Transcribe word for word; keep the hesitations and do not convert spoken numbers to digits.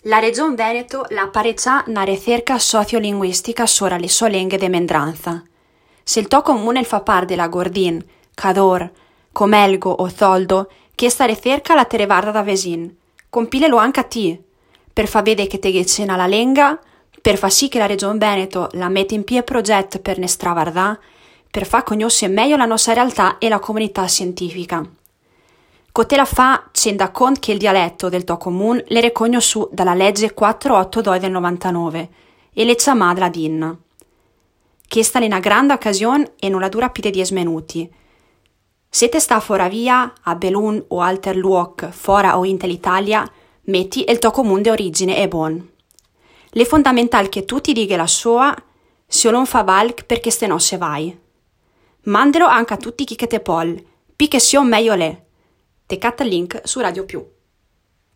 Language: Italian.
La Regione Veneto la pareccia una ricerca sociolinguistica sopra le sue lingue di mendranza. Se il tuo comune fa parte della Gordin, Cador, Comelgo o Zoldo, questa ricerca la te riguarda da vesin. Compilelo anche a te, per far vedere che te ghiacena la lingua, per far sì che la Regione Veneto la metta in piedi progetto per ne stravardà, per far conoscere meglio la nostra realtà e la comunità scientifica. Cote la fa c'enda conto che il dialetto del tuo comune le recogno su dalla legge quattrocentottantadue del novantanove e le chiamà la D I N. Questa è una grande occasione e non la dura più di dieci minuti. Se te sta fuori via, a Belun o alter luoc, fora o in l'Italia, metti il tuo comune di origine e buon. Le fondamentali che tu ti dica la sua, se non fa valc perché ste no se vai. Mandelo anche a tutti chi che te pol, pi che sia meglio le. Te catta il link su Radio Più.